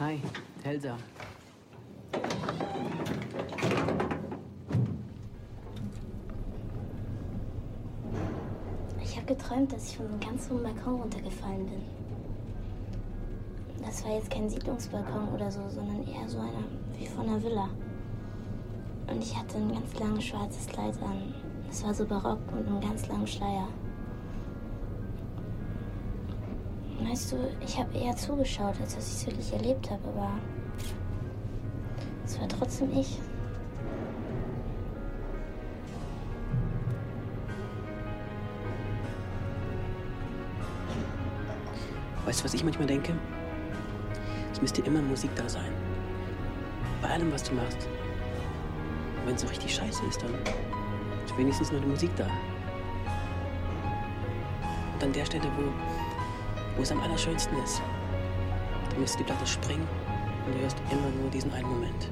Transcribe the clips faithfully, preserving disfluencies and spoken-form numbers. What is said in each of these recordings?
Hi, Elsa. Ich habe geträumt, dass ich von einem ganz hohen Balkon runtergefallen bin. Das war jetzt kein Siedlungsbalkon oder so, sondern eher so einer wie von einer Villa. Und ich hatte ein ganz langes schwarzes Kleid an. Es war so barock mit einem ganz langen Schleier. Weißt du, ich habe eher zugeschaut, als dass ich es wirklich erlebt habe, aber es war trotzdem ich. Weißt du, was ich manchmal denke? Es müsste immer Musik da sein. Bei allem, was du machst. Wenn es so richtig scheiße ist, dann ist wenigstens noch die Musik da. Und an der Stelle, wo, wo es am allerschönsten ist, da müsste die Platte springen und du hörst immer nur diesen einen Moment.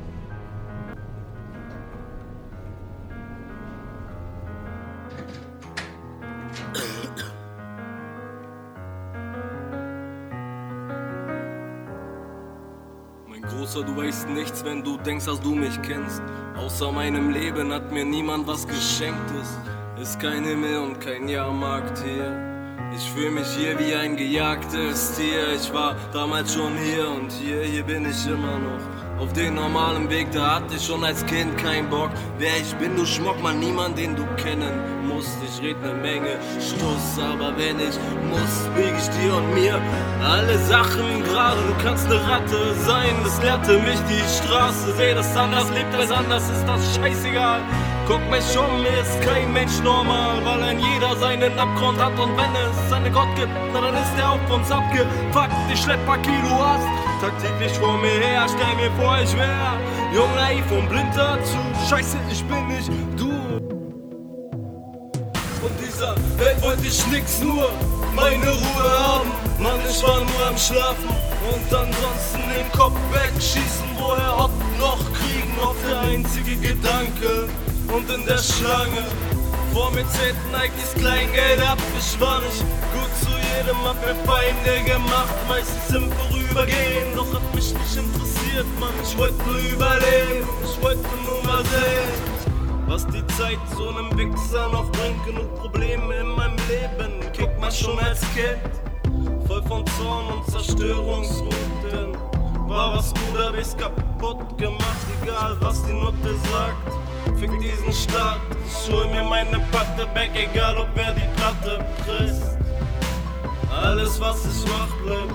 Großer, du weißt nichts, wenn du denkst, dass du mich kennst. Außer meinem Leben hat mir niemand was geschenkt. Es ist kein Himmel und kein Jahrmarkt hier. Ich fühl mich hier wie ein gejagtes Tier. Ich war damals schon hier und hier, hier bin ich immer noch. Auf den normalen Weg, da hatte ich schon als Kind keinen Bock. Wer ich bin, du Schmock, mal niemand, den du kennen musst. Ich red ne Menge Stuss, aber wenn ich muss, bieg ich dir und mir alle Sachen gerade. Du kannst ne Ratte sein, das lehrte mich die Straße. Seh das anders, lebt es anders, ist das scheißegal. Guck mich um, mir ist kein Mensch normal, weil ein jeder seinen Abgrund hat. Und wenn es einen Gott gibt, na dann ist er auf uns abgepackt. Ich schlepp paar Kilo Ast tagtäglich vor mir her, stell mir vor, ich wär jung, naiv und blind dazu. Scheiße, ich bin nicht du. Von dieser Welt wollte ich nix, nur meine Ruhe haben. Mann, ich war nur am Schlafen und ansonsten den Kopf wegschießen. Woher Hot noch kriegen, noch der einzige Gedanke. Und in der Schlange vor mir zählten eigentlich Kleingeld ab. Ich war nicht gut zu jedem, hab mir Feinde gemacht. Meistens im Vorübergehen, doch hat mich nicht interessiert, Mann. Ich wollte nur überleben, ich wollte nur mal sehen, was die Zeit so einem Wichser noch bringt. Genug Probleme in meinem Leben, kick mal schon als Kind. Voll von Zorn und Zerstörungsrouten. War was gut, hab ich's kaputt gemacht, egal was die Note sagt. Fick diesen Staat, ich hol mir meine Patte back, egal ob wer die Platte presst. Alles was ich mach bleibt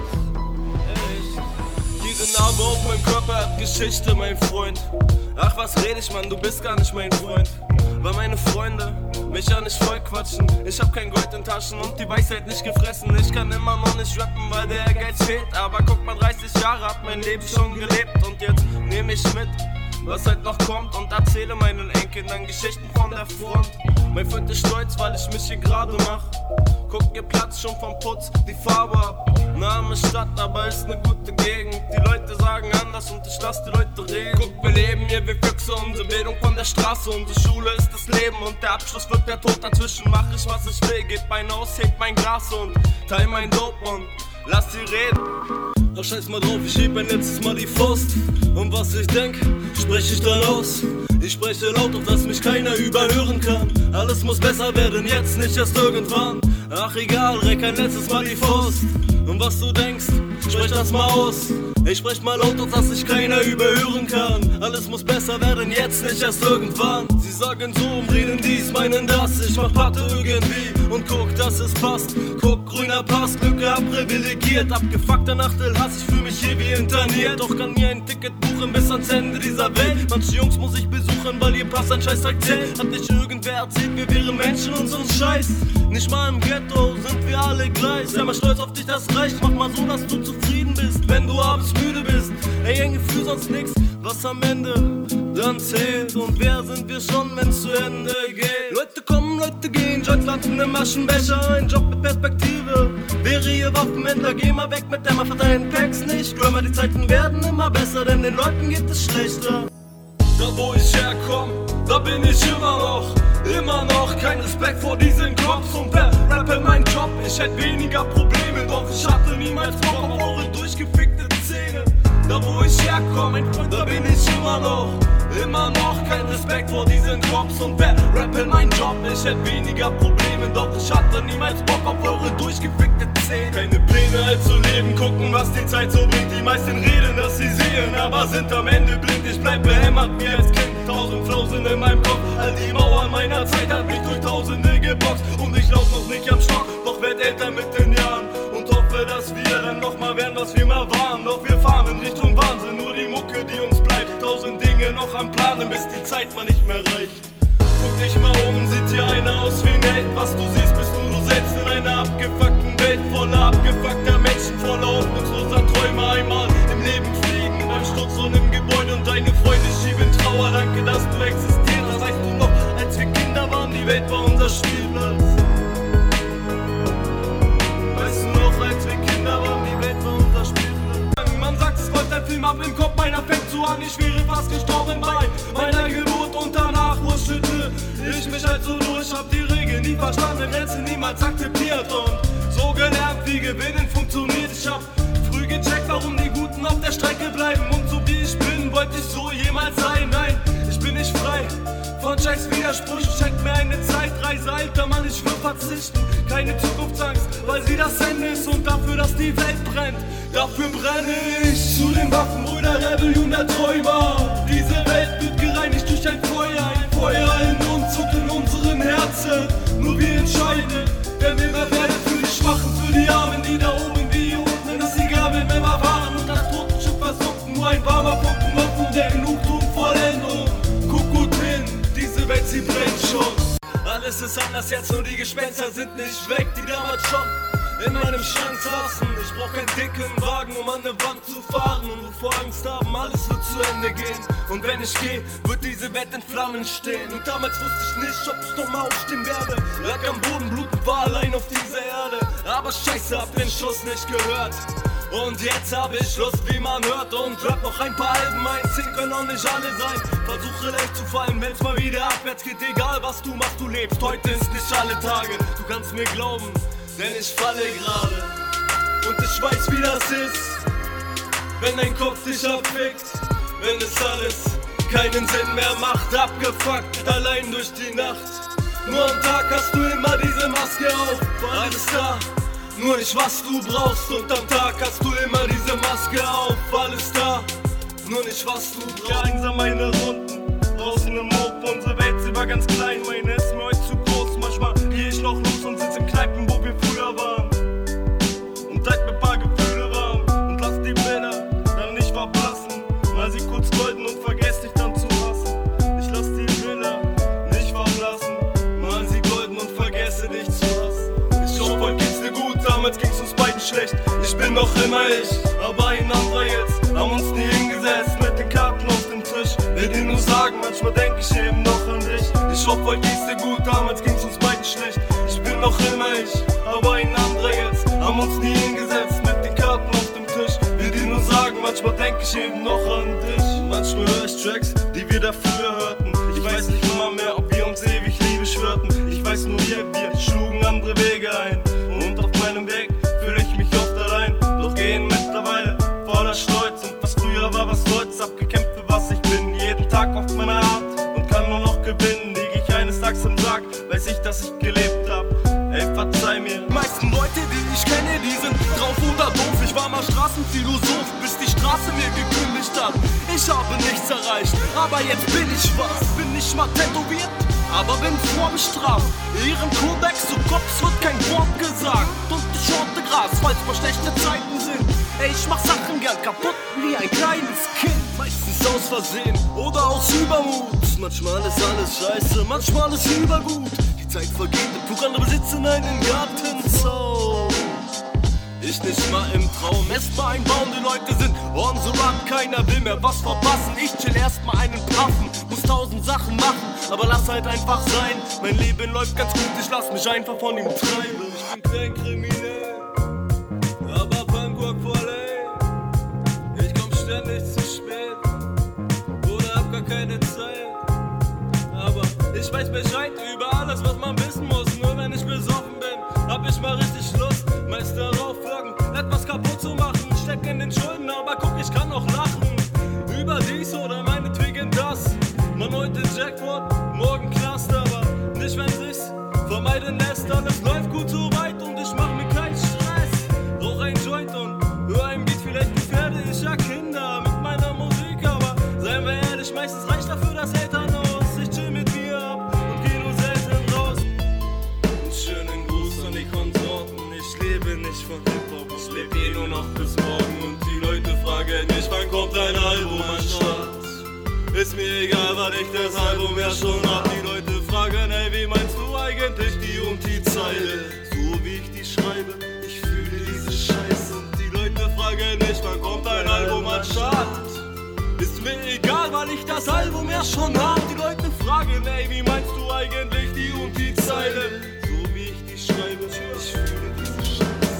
echt. Jede Narbe auf meinem Körper hat Geschichte, mein Freund. Ach was red ich, Mann, du bist gar nicht mein Freund. Weil meine Freunde mich ja nicht voll quatschen. Ich hab kein Gold in Taschen und die Weisheit nicht gefressen. Ich kann immer noch nicht rappen, weil der Ehrgeiz fehlt. Aber guck mal, dreißig Jahre hab mein Leben schon gelebt. Und jetzt nehm ich mit, was halt noch kommt, und erzähle meinen Enkeln Geschichten von der Front. Mein Freund ist stolz, weil ich mich hier gerade mach. Guck, ihr Platz schon vom Putz, die Farbe ab. Name Stadt, aber ist ne gute Gegend. Die Leute sagen anders und ich lass die Leute reden. Guck, wir leben hier wie Füchse, unsere Bildung von der Straße. Unsere Schule ist das Leben und der Abschluss wird der Tod. Dazwischen mach ich, was ich will, geb mein aus, heb mein Glas und teil mein Dope und lass sie reden. Doch scheiß mal drauf, ich heb ein letztes Mal die Faust. Und was ich denk, sprech ich dann aus. Ich spreche laut, auf dass mich keiner überhören kann. Alles muss besser werden, jetzt, nicht erst irgendwann. Ach egal, reck ein letztes Mal die Faust. Und was du denkst, sprech das mal aus. Ich sprech mal laut, auf dass sich keiner überhören kann. Alles muss besser werden, jetzt, nicht erst irgendwann. Sie sagen so, reden dies, meinen das. Ich mach Platte irgendwie und guck, dass es passt. Guck, grüner Pass, Glücke hab privilegiert. Abgefuckter Nachteil, Hass, ich fühl mich hier wie interniert. Doch kann mir ein Ticket buchen bis ans Ende dieser Welt. Manche Jungs muss ich besuchen, weil ihr Pass ein Scheißdreck zählt. Hat nicht irgendwer erzählt, wir wären Menschen und so ein Scheiß. Nicht mal im Ghetto sind wir alle gleich. Sei mal stolz auf dich, das reicht. Mach mal so, dass du zufrieden bist, wenn du abends müde bist. Ey, ein Gefühl, sonst nix, was am Ende dann zählt. Und wer sind wir schon, wenn's zu Ende geht? Leute kommen, Leute gehen, Joints landen im Aschenbecher. Ein Job mit Perspektive, wäre ihr Waffenhändler. Geh mal weg mit der Mafia, deinen Packs nicht. Glaub, die Zeiten werden immer besser, denn den Leuten geht es schlechter. Da wo ich herkomm, da bin ich immer noch, immer noch. Kein Respekt vor diesen Cops und wer rappe mein Job. Ich hätte weniger Probleme, doch ich hatte niemals Bock auf eure durchgefickte Szene. Da wo herkomme, mein Freund, da bin ich immer noch. Immer noch kein Respekt vor diesen Cops. Und wer rappelt mein Job? Ich hätte weniger Probleme, doch ich hatte niemals Bock auf eure durchgefickte Zähne. Keine Pläne halt zu leben, gucken was die Zeit so bringt. Die meisten reden, dass sie sehen, aber sind am Ende blind. Ich bleib behämmert wie als Kind, tausend Flows sind in meinem Kopf. All die Mauern meiner Zeit hat mich durch Tausende geboxt. Und ich lauf noch nicht am Stock, doch werd älter mit den Jahren. Und hoffe, dass wir dann nochmal werden, was wir mal waren. Doch wir fahren in Richtung Wahnsinn, nur die Mucke, die uns bleibt. Tausend Dinge noch am Planen, bis die Zeit mal nicht mehr reicht. Guck dich mal um, sieht hier einer aus wie ein Held. Was du siehst, bist nur du selbst in einer abgefuckten Welt. Voller abgefuckter Menschen, voller hoffnungsloser Träume. Einmal im Leben fliegen, beim Sturz und im Gebäude. Und deine Freunde schieben Trauer, danke, dass du existierst. Das weißt du noch, als wir Kinder waren, die Welt war unser Spielplatz. Weißt du noch, als wir Kinder waren, die Welt war unser Spielplatz. Man sagt, es läuft ein Film ab im Kopf, meiner fängt so an. Ich wäre fast gestorben bei meiner Geburt und danach wurschelte ich mich halt so durch. Hab die Regeln nie verstanden, Grenzen niemals akzeptiert und so gelernt, wie Gewinnen funktioniert. Ich hab früh gecheckt, warum die Guten auf der Strecke bleiben. Und so wie ich bin, wollte ich so jemals sein. Nein, ich bin nicht frei von scheiß Widersprüchen. Schenkt mir eine Zeitreise, alter Mann, ich will verzichten. Keine Zukunftsangst, weil sie das Ende ist. Und dafür, dass die Welt brennt, dafür brenne ich. Zu den Waffen, Brüder, Rebellion der Träumer. Diese Welt wird gereinigt durch ein Feuer. Ein Feuer in uns und in unseren Herzen. Nur wir entscheiden, wer wir mehr werden. Für die Schwachen, für die Armen, die da oben wie hier unten. Es ist egal, wenn wir mal waren und das Totenschiff versunken. Nur ein warmer Funken offen, der Genugtuung Vollendung. Guck gut hin, diese Welt, sie brennt schon. Alles ist anders jetzt, nur die Gespenster sind nicht weg, die damals schon in meinem Schrank saßen. Ich brauch keinen dicken Wagen, um an der Wand zu fahren. Und bevor Angst haben, alles wird zu Ende gehen. Und wenn ich geh, wird diese Welt in Flammen stehen. Und damals wusste ich nicht, ob ich nochmal aufstehen werde. Lag am Boden, blutend, war allein auf dieser Erde. Aber scheiße, hab den Schuss nicht gehört. Und jetzt hab ich Lust, wie man hört. Und rap noch ein paar Alben ein, zehn können auch nicht alle sein. Versuche leicht zu fallen, wenn's mal wieder abwärts geht. Egal was du machst, du lebst, heute ist nicht alle Tage. Du kannst mir glauben, denn ich falle gerade. Und ich weiß, wie das ist, wenn dein Kopf dich abfickt. Wenn es alles keinen Sinn mehr macht, abgefuckt, allein durch die Nacht. Nur am Tag hast du immer diese Maske auf, alles da, nur nicht was du brauchst. Und am Tag hast du immer diese Maske auf, alles da, nur nicht was du brauchst. Einsam meine Runden, draußen im Hof, unsere Welt, sie war ganz klein, meine ist mir heute zu groß. Manchmal geh ich noch los und sitze in Kneipen, wo wir früher waren. Und halt mir paar Gefühle warm und lass die Bilder dann nicht verblassen. Mal sie kurz golden und vergess dich dann zu hassen. Ich lass die Bilder nicht verblassen. Mal sie golden und vergesse dich zu hassen. Ich hoffe, heute geht's dir gut, damals ging's uns beiden schlecht. Ich bin noch immer ich, aber ein anderer jetzt. Haben uns nie hingesetzt mit den Karten auf dem Tisch. Will dir nur sagen, manchmal denk ich eben noch an dich. Ich hoffe, heute geht's dir gut, damals ging's uns beiden schlecht. Ich bin noch immer ich, aber ein anderer jetzt. Haben uns nie hingesetzt mit den Karten auf dem Tisch. Will dir nur sagen, manchmal denk ich eben noch an dich. Manchmal höre ich Tracks, die wir da früher hörten. Ich weiß nicht immer mehr, ob wir uns ewig Liebe schwörten. Ich weiß nur, wir, wir schlugen andere Wege ein. Und auf meinem Weg fühle ich mich oft allein. Doch gehen mittlerweile voller Stolz. Und was früher war, was soll's, abgekämpft für was ich bin. Jeden Tag auf meiner Art und kann nur noch gewinnen. Lieg ich eines Tages im Sarg, weiß ich, dass ich gelebt hab. Ey, verzeih mir. Die meisten Leute, die ich kenne, die sind drauf oder doof. Ich war mal Straßenphilosoph, bis die Straße mir gekündigt hat. Ich habe nichts erreicht, aber jetzt bin ich was. Bin nicht mal tätowiert, aber bin vorbestraft. Ehrenkodex, zu Cops wird kein Wort gesagt. Und ich schorte Gras, falls mal schlechte Zeiten sind. Ey, ich mach Sachen gern kaputt wie ein kleines Kind. Meistens aus Versehen oder aus Übermut. Manchmal ist alles scheiße, manchmal ist übergut. Die Zeit vergeht, der Flug andere besitzen einen Gartenzaun. Ich nicht mal im Traum, erstmal einbauen, die Leute sind on the run, keiner will mehr was verpassen. Ich chill erstmal einen Paffen, muss tausend Sachen machen, aber lass halt einfach sein. Mein Leben läuft ganz gut, ich lass mich einfach von ihm treiben. Ich bin kein Kriminell, aber Bangkok voll, ey. Ich komm ständig zu spät oder hab gar keine Zeit. Aber ich weiß Bescheid über alles, was man wissen muss. Nur wenn ich besoffen bin, hab ich mal richtig Lust, meist darauf folgen, etwas kaputt zu machen. Steck in den Schulden, aber guck, ich kann noch lachen. mir egal, weil ich das Album ja schon hab. Die Leute fragen, ey, wie meinst du eigentlich die und die Zeile? So wie ich die schreibe, ich fühle diese Scheiße. Und die Leute fragen nicht, wann kommt ein Album an Start? Ist mir egal, weil ich das Album ja schon hab. Die Leute fragen, ey, wie meinst du eigentlich die und die Zeile? So wie ich die schreibe, ich fühle diese Scheiße.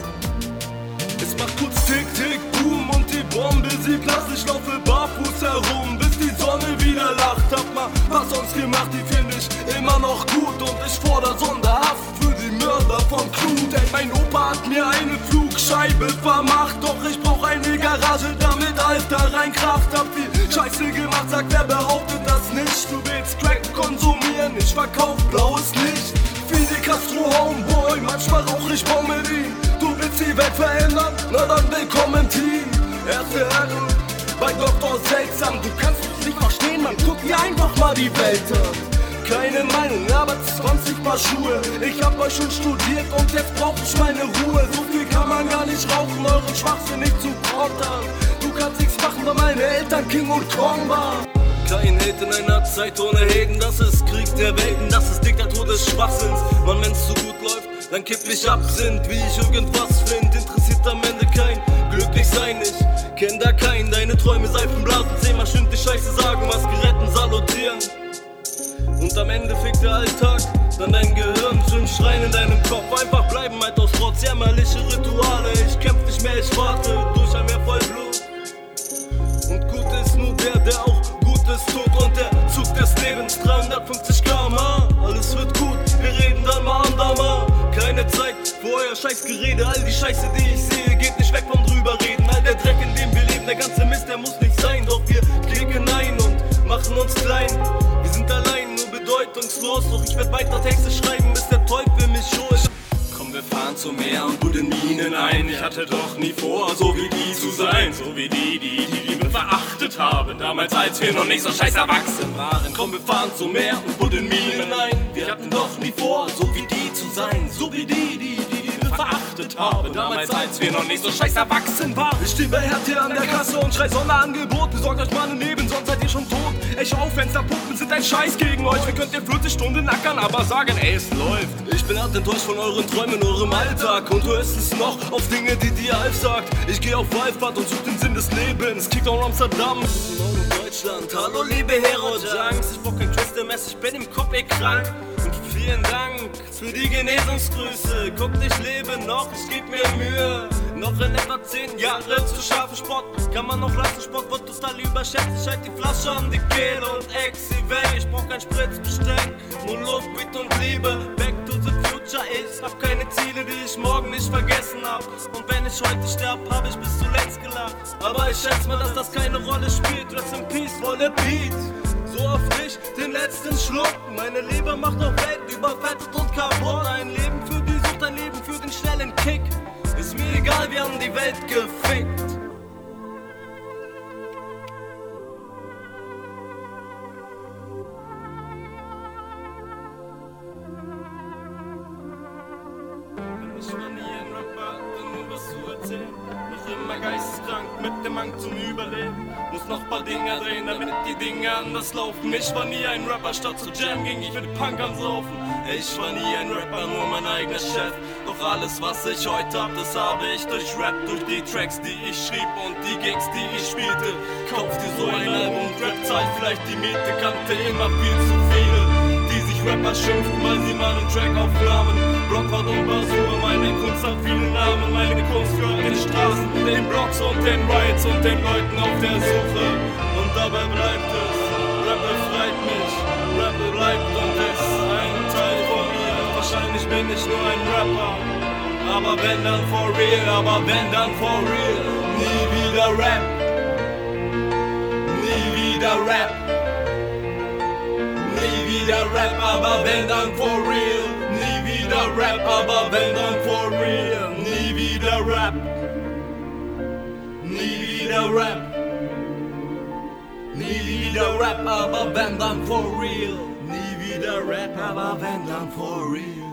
Es macht kurz tick, tick, boom und die Bombe, sie platzt. Ich laufe barfuß herum, bis die Sonne wieder lacht. Hab mal was sonst gemacht, die find ich immer noch gut. Und ich fordere Sonderhaft für die Mörder von Crew. Denn mein Opa hat mir eine Flugscheibe vermacht. Doch ich brauch eine Garage, damit alles da rein Kraft. Hab viel Scheiße gemacht, sagt wer behauptet das nicht. Du willst Crack konsumieren, ich verkauf blaues Licht. Fidel Castro Homeboy, manchmal rauch ich Bommerin. Du willst die Welt verändern? Na dann willkommen im Team. Erste Herren bei Doktor Seltsam. Du kannst uns nicht verstehen, man, guck dir einfach mal die Welt an. Keine Meinung, aber zwanzig Paar Schuhe. Ich hab euch schon studiert und jetzt brauch ich meine Ruhe. So viel kann man gar nicht rauchen, euren Schwachsinn nicht zu pottern. Du kannst nichts machen, weil meine Eltern King und Kong waren. Kein Held in einer Zeit ohne Helden, das ist Krieg der Welten, das ist Diktatur des Schwachsinns. Mann, wenn's so gut läuft, dann kipp ich Absinth, wie ich irgendwas find, interessiert am Ende kein glücklich sein, ich kenn da keinen. Deine Träume Seifenblasen, zehnmal stimmt die Scheiße sagen, was geretten salutieren. Und am Ende fickt der Alltag, dann dein Gehirn, fünf Schreien in deinem Kopf, einfach bleiben halt aus Trotz, jämmerliche Rituale. Ich kämpf nicht mehr, ich warte durch ein Meer voll Blut. Und gut ist nur der, der auch Gutes tut. Und der Zug des Lebens, dreihundertfünfzig Kilometer pro Stunde. Alles wird gut, wir reden dann mal andermal. Keine Zeit für euer Scheißgerede, all die Scheiße, die ich sehe, geht nicht weg vom drüberreden. All der Dreck, in dem wir leben, der ganze Mist, der muss nicht sein. Doch wir klicken ein und machen uns klein. Wir sind allein, nur bedeutungslos. Doch ich werd weiter Texte schreiben, bis der Teufel mich holt. Komm, wir fahren zum Meer und buddeln Minen ein. Ich hatte doch nie vor, so wie die zu sein. So wie die, die die Liebe verachtet haben. Damals, als wir noch nicht so scheiß erwachsen waren. Komm, wir fahren zum Meer und buddeln Minen ein. Wir hatten doch nie vor, so wie die zu sein. So wie die, die die Liebe verachtet haben. Damals, als wir noch nicht so scheiß erwachsen waren. Ich steh bei Hertha an der Kasse und schrei Sonderangebot. Besorgt euch mal ein Leben, sonst seid ihr schon tot. Ey, schau auf, Fensterpuppen sind ein Scheiß gegen euch. Wir könnt ihr vierzig Stunden ackern, aber sagen, ey, es läuft. Ich bin hart enttäuscht von euren Träumen, eurem Alltag. Und du hörst es noch auf Dinge, die dir Alf sagt. Ich geh auf Wallfahrt und such den Sinn des Lebens. Kick on Amsterdam, morgen Deutschland. Hallo liebe Hero-Junks, ich brauch kein Crystal Mess, ich bin im Kopf eh krank. Und vielen Dank für die Genesungsgrüße. Guckt, ich lebe noch, ich geb mir Mühe. Noch in etwa zehn Jahre zu scharfen Sport. Kann man noch lassen, Sport wird total überschätzt. Ich halt die Flasche an die Kehle und exi weg. Ich brauch kein Spritzbesteck, nur Luft, Beat und Liebe. Back to the future, ich hab keine Ziele, die ich morgen nicht vergessen hab. Und wenn ich heute sterb, hab ich bis zuletzt gelacht. Aber ich schätze mal, dass das keine Rolle spielt. Rest in Peace, volle Beat. So oft ich den letzten Schluck. Meine Leber macht auf Welt überfettet und kaputt. Ein Leben für die Sucht, ein Leben für den schnellen Kick. Ist mir egal, wir haben die Welt gefickt. Ich war nie ein Rapper, hatte nur was zu erzählen. Noch immer geisteskrank, mit dem Hang zum Überleben. Muss noch paar Dinger drehen, damit die Dinge anders laufen. Ich war nie ein Rapper, statt zu Jam ging ich mit Punk am Saufen. Ich war nie ein Rapper, nur mein eigener Chef. Doch alles, was ich heute hab, das habe ich durch Rap, durch die Tracks, die ich schrieb und die Gigs, die ich spielte. Kauf dir so ein Album, Rap zahlt vielleicht die Miete, kannte immer viel zu viele, die sich Rapper schimpften, weil sie mal einen Track aufnahmen. Blockout und Basur, meine Kunst hat viele Namen. Meine Kunst gehört den Straßen, den Blocks und den Riots und den Leuten auf der Suche. Und dabei bleibt es, Rap befreit mich, Rap bleibt und ist ein Teil von mir. Wahrscheinlich bin ich nur ein Rapper, aber wenn dann for real, aber wenn dann for real. Nie wieder Rap, nie wieder Rap, nie wieder Rap, aber wenn dann for real. Nie wieder Rap, aber wenn dann for real. Nie wieder Rap, nie wieder Rap, nie wieder Rap, aber wenn dann for real. Nie wieder Rap, aber wenn dann for real.